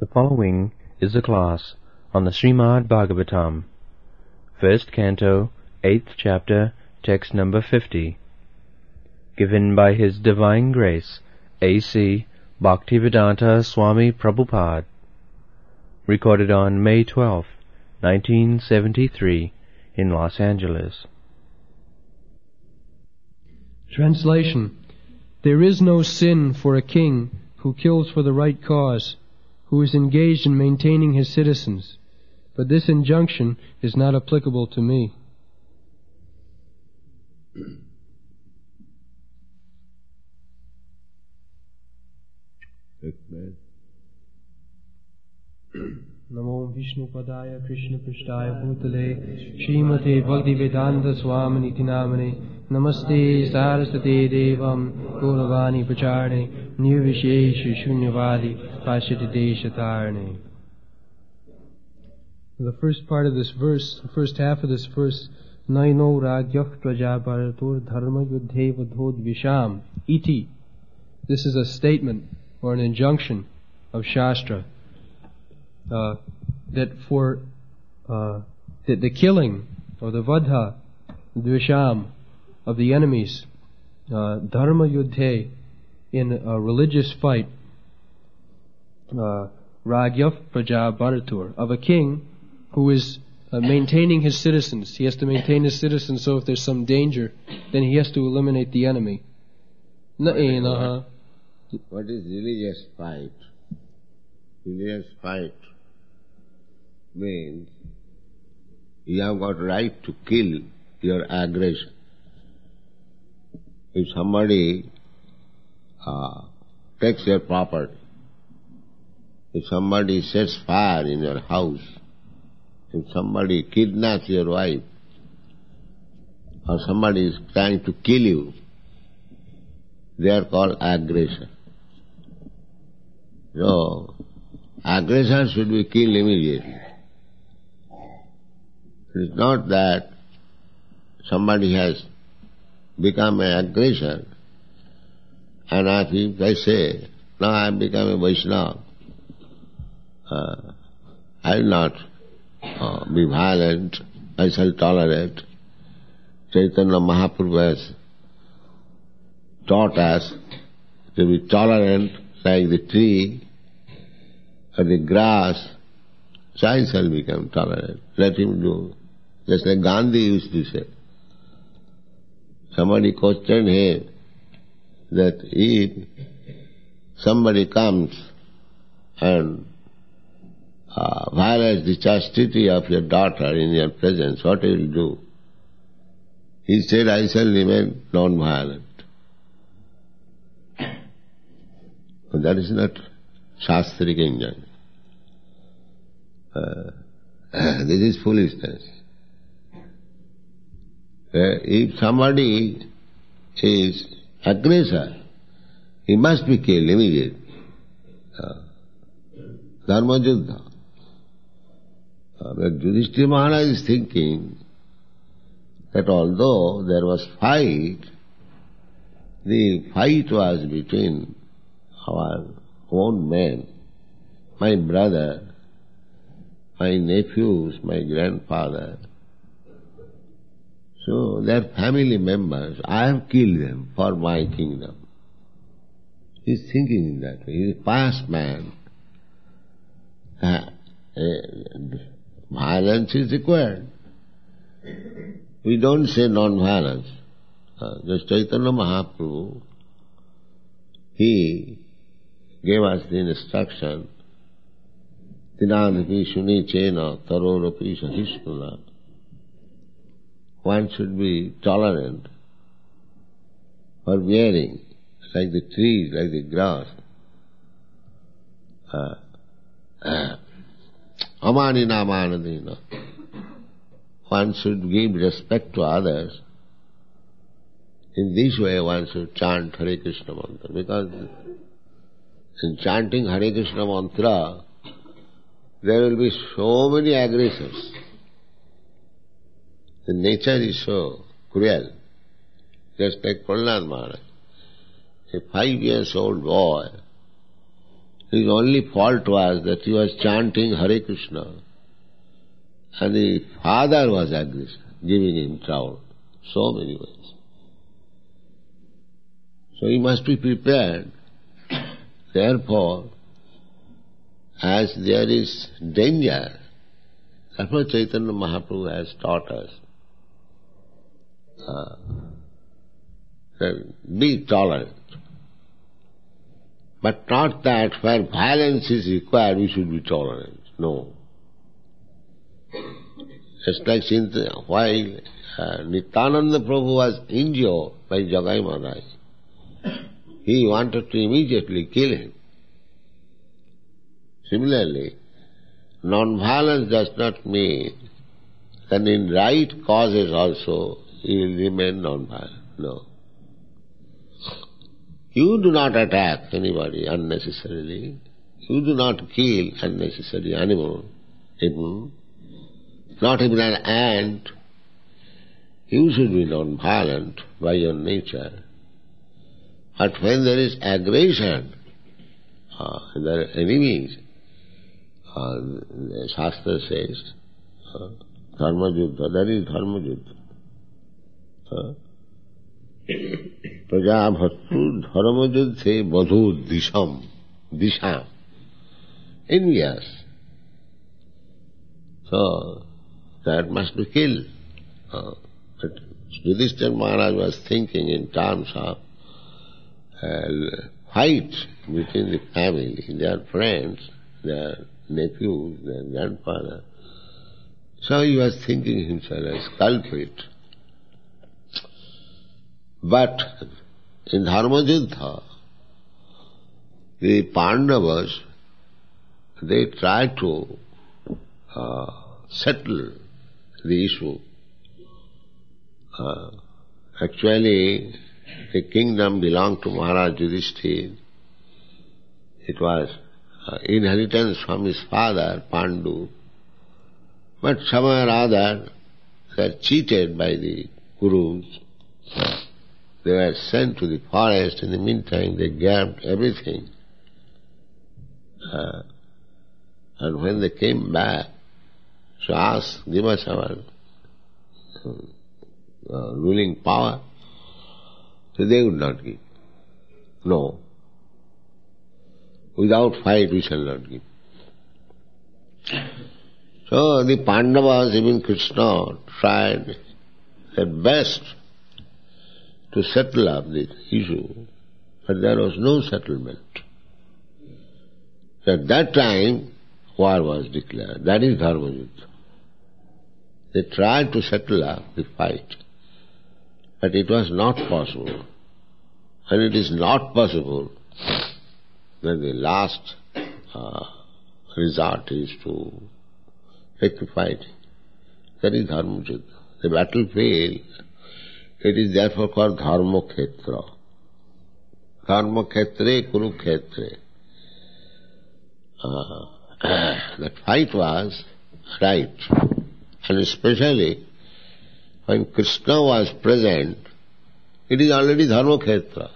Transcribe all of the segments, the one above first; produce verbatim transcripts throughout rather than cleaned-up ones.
The following is a class on the Srimad Bhagavatam, first canto, eighth chapter, text number fifty, given by His Divine Grace, A C Bhaktivedanta Swami Prabhupada, recorded on May twelfth, nineteen seventy-three, in Los Angeles. Translation. There is no sin for a king who kills for the right cause, who is engaged in maintaining his citizens, but this injunction is not applicable to me. Namo Vishnu Padaya Krishna Prishtaya Bhutale Srimate Bhaktivedanta Swami Niti Namane Namaste Saraswate Devam Gauravani Pacharne Nirvishesha Shunyavadi Pashati Deshatarne. The first part of this verse, the first half of this verse, Naino Ragyah Prajaparatur Dharma Yudhe Vadhod Visham Iti. This is a statement or an injunction of Shastra. Uh, that for uh, that the killing or the vadha, dvisham, of the enemies, uh, dharma yudhe, in a religious fight, uh, ragyaf praja bharatur, of a king who is uh, maintaining his citizens. He has to maintain his citizens, so if there's some danger, then he has to eliminate the enemy. What is, what is religious fight? Religious fight means you have got right to kill your aggression. If somebody uh, takes your property, if somebody sets fire in your house, if somebody kidnaps your wife, or somebody is trying to kill you, they are called aggression. So, aggression should be killed immediately. It is not that somebody has become an aggressor, and if I say, now I have become a Vaishnava, uh, I will not uh, be violent, I shall tolerate. Chaitanya Mahaprabhu has taught us to be tolerant like the tree or the grass, so I shall become tolerant. Let him do. Just like Gandhi used to say. Somebody questioned him that if somebody comes and uh, violates the chastity of your daughter in your presence, what will you do? He said, I shall remain non-violent. But that is not Shastric injunction. Uh, this is foolishness. Uh, if somebody is aggressor, he must be killed immediately. Uh, Dharma Juddha. Uh, but Yudhishthira Maharaj is thinking that although there was fight, the fight was between our own men, my brother, my nephews, my grandfather. So they are family members. I have killed them for my kingdom. He is thinking in that way. He is a pious man. Uh, uh, violence is required. We don't say non-violence. Uh, just Chaitanya Mahaprabhu, he gave us the instruction, Tinadapi shuni chena tarorapi sahishnuna. One should be tolerant for bearing, like the trees, like the grass. Amanina amanadina. One should give respect to others. In this way one should chant Hare Krishna mantra, because in chanting Hare Krishna mantra, there will be so many aggressors. The nature is so cruel. Just like Prahlad Maharaj, a five years old boy, His only fault was that he was chanting Hare Krishna, and the father was aggressive, giving him trouble, so many ways. So he must be prepared. Therefore, as there is danger, therefore Chaitanya Mahaprabhu has taught us, uh, that be tolerant. But not that where violence is required we should be tolerant. No. Just like while uh, Nityananda Prabhu was injured by Jagai Maharaj, he wanted to immediately kill him. Similarly, non-violence does not mean that in right causes also he will remain non-violent. No. You do not attack anybody unnecessarily. You do not kill unnecessary animal, even, not even an ant. You should be non-violent by your nature. But when there is aggression, uh, there are enemies, uh, the Shastra says, uh, Dharma Yuddha, that is Dharma Yuddha. Uh, Prajabhatru Dharma Yuddhe Vadhu Disham, Disham, envious. So, that must be killed. Uh, but Yudhishthira Maharaj was thinking in terms of uh, fight between the family, their friends, their nephews, their grandfather. So he was thinking himself as culprit. But in Dharma Yuddha, the Pandavas, they tried to uh, settle the issue. Uh, actually, the kingdom belonged to Maharaj Yudhishthira. It was uh, inheritance from his father, Pandu. But somehow or other, they were cheated by the Kurus. They were sent to the forest. In the meantime, they grabbed everything. Uh, and when they came back, so asked, give us our uh, uh, ruling power. So they would not give. No. Without fight we shall not give. So the Pandavas, even Krishna, tried their best to settle up this issue, but there was no settlement. At that time, war was declared. That is Dharma Yuddha. They tried to settle up the fight, but it was not possible. And it is not possible, then the last uh, resort is to take the fight. That is Dharma Yuddha. The battlefield, it is therefore called Dharma Khetra. Dharma Khetre, Kurukshetre. Uh, that fight was right. And especially when Krishna was present, it is already Dharma Khetra.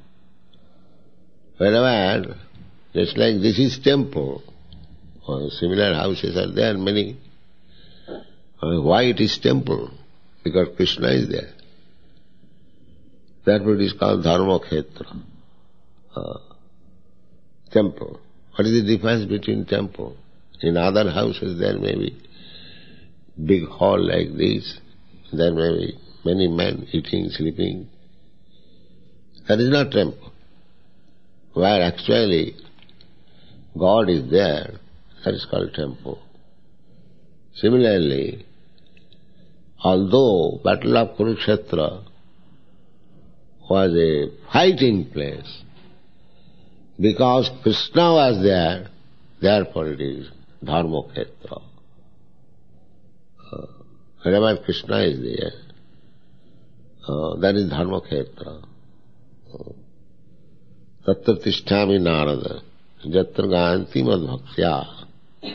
Wherever, just like this is temple, or similar houses are there, many. Why it is temple? Because Krishna is there. Therefore it is called Dharma Khetra. Uh, temple. What is the difference between temple? In other houses there may be big hall like this. There may be many men eating, sleeping. That is not temple. Where actually God is there, that is called temple. Similarly, although Battle of Kurukshetra was a fighting place, because Krishna was there, therefore it is Dharma Khetra. Uh, wherever Krishna is there, uh, that is Dharma Khetra. Uh, Tatra tishtami narada, jatra gayanti madbhaksya.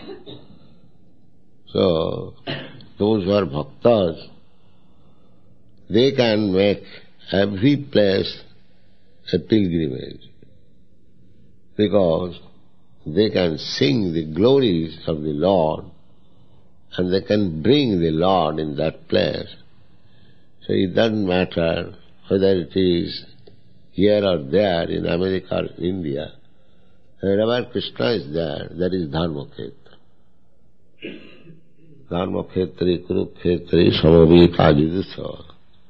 So, those who are bhaktas, they can make every place a pilgrimage. Because they can sing the glories of the Lord and they can bring the Lord in that place. So it doesn't matter whether it is here or there in America or India. Wherever Krishna is there, that is Dharmakhetra. Dharmakhetri Kurukhetri Samavita Jidutsa.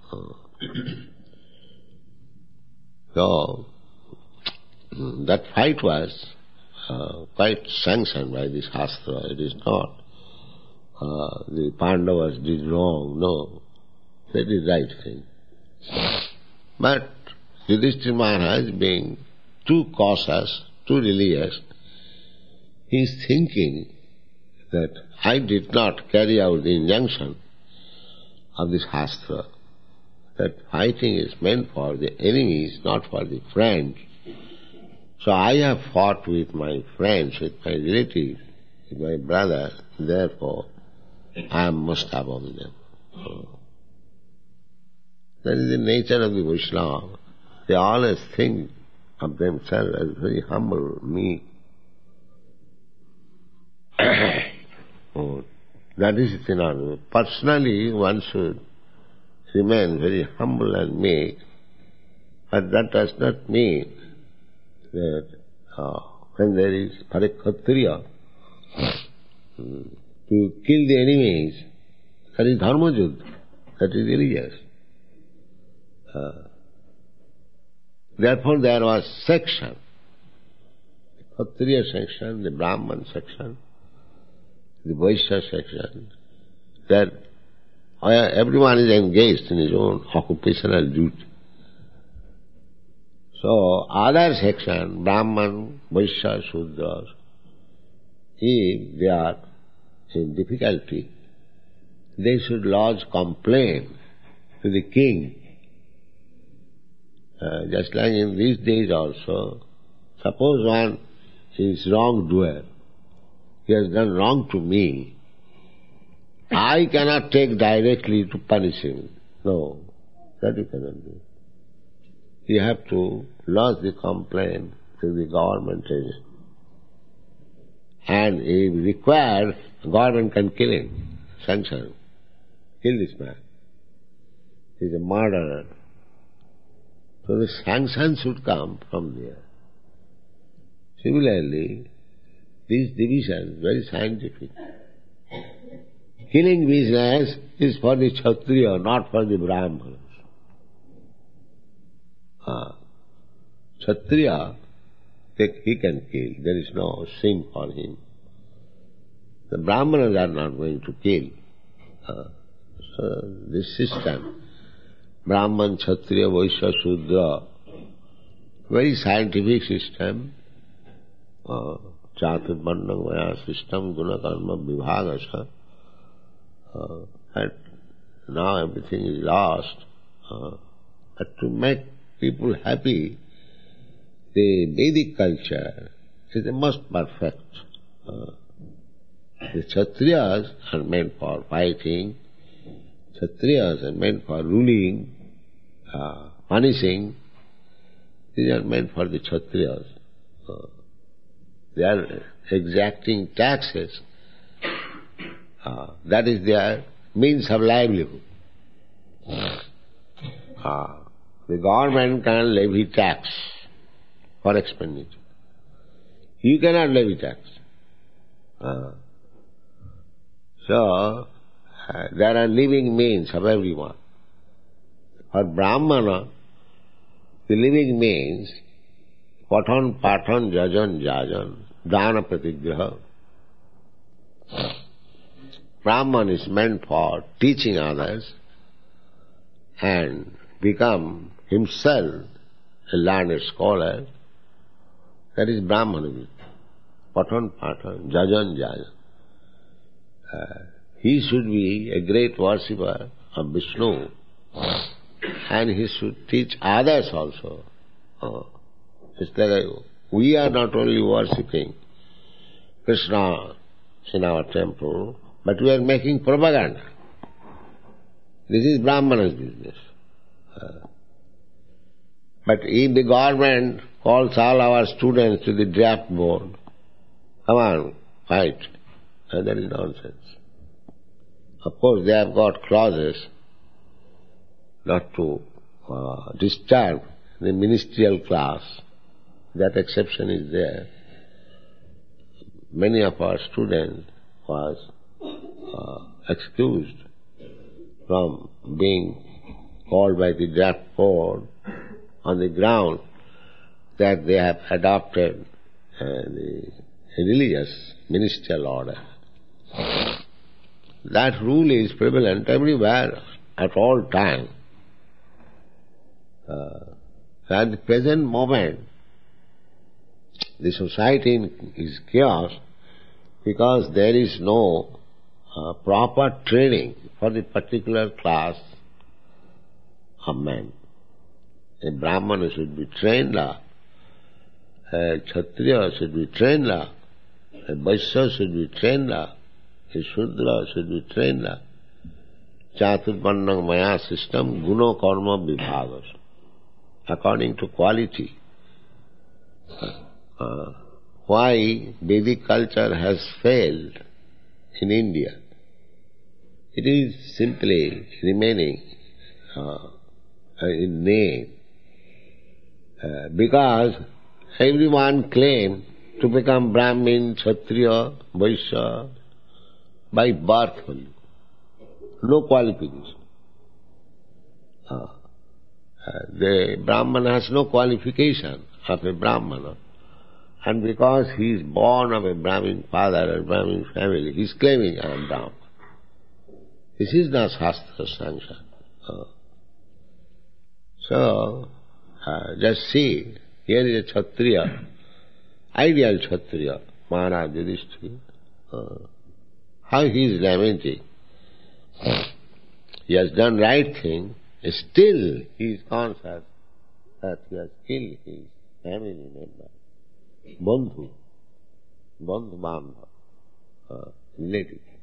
So, that fight was uh, quite sanctioned by this Shastra. It is not uh, the Pandavas did wrong, no. They did right thing. But Yudhishthira Maharaj, being too cautious, too religious, he is thinking that I did not carry out the injunction of this Shastra, that fighting is meant for the enemies, not for the friends. So I have fought with my friends, with my relatives, with my brother, therefore I must above them. So, that is the nature of the Vaishnava. They always think of themselves as very humble, meek. Oh, that is it in order. Personally, one should remain very humble and meek, but that does not mean that uh, when there is parikshatriya, to kill the enemies, that is dharma yuddha, that is religious. Uh, therefore there was section, the Kshatriya section, the Brahman section, the Vaishya section, that everyone is engaged in his own occupational duty. So other section, Brahman, Vaishya, Shudras, if they are in difficulty, they should lodge complaint to the king. Uh, just like in these days also, suppose one is wrongdoer, he has done wrong to me, I cannot take directly to punish him. No, that you cannot do. You have to lodge the complaint to the government agent. And if required, government can kill him, sanction him. Kill this man. He is a murderer. So the sanction should come from there. Similarly, this division is very scientific. Killing business is for the Kshatriya, not for the Brahmanas. Ah. Kshatriya, he can kill. There is no sin for him. The Brahmanas are not going to kill. Ah. So this system, Brahman, Kshatriya, Vaishya, Shudra, very scientific system, uh, Chaturvarnamaya system, Guna Karma Vibhagasa, uh, and now everything is lost. Uh, but to make people happy, the Vedic culture is the most perfect. Uh, the Kshatriyas are meant for fighting, Kshatriyas are meant for ruling, uh, punishing. These are meant for the Kshatriyas. Uh, they are exacting taxes. Uh, that is their means of livelihood. Uh, the government can levy tax for expenditure. You cannot levy tax. Uh, so, uh, there are living means of everyone. For Brahmana, the living means Pathan, Pathan, Jajan, Jajan, Dana Pratigraha. Brahman is meant for teaching others and become himself a learned scholar. That is Brahmana. Pathan, Pathan, Jajan, Jajan. Uh, he should be a great worshipper of Vishnu, and he should teach others also. Uh, it's like we are not only worshipping Krishna in our temple, but we are making propaganda. This is Brahmana's business. Uh, but if the government calls all our students to the draft board come on, fight. And that is nonsense. Of course, they have got clauses not to uh, disturb the ministerial class. That exception is there. Many of our students was uh, excused from being called by the draft board on the ground that they have adopted uh, the religious ministerial order. That rule is prevalent everywhere at all times. Uh, at the present moment, the society is chaos because there is no uh, proper training for the particular class of men. A Brahmana should be trained up, a Kshatriya should be trained up, a Vaishya should be trained up, a Shudra should be trained up. Chaturvarnam Maya system, Guno Karma Vibhagas, according to quality. Uh, why Vedic culture has failed in India? It is simply remaining uh, in name. Uh, because everyone claims to become Brahmin, Kshatriya, Vaishya by birth only. No qualification. Uh, uh, the Brahmana has no qualification of a Brahmana. And because he is born of a Brahmin father or Brahmin family, he is claiming I am Brahman. This is not Shastra sanction. Uh, so, uh, just see, here is a Kshatriya, ideal Kshatriya, Maharaj Yudhishthira. Uh, how he is lamenting. He has done right thing, still he is conscious that he has killed his family member, Bandhu, Bandhu Bandha, uh, relative.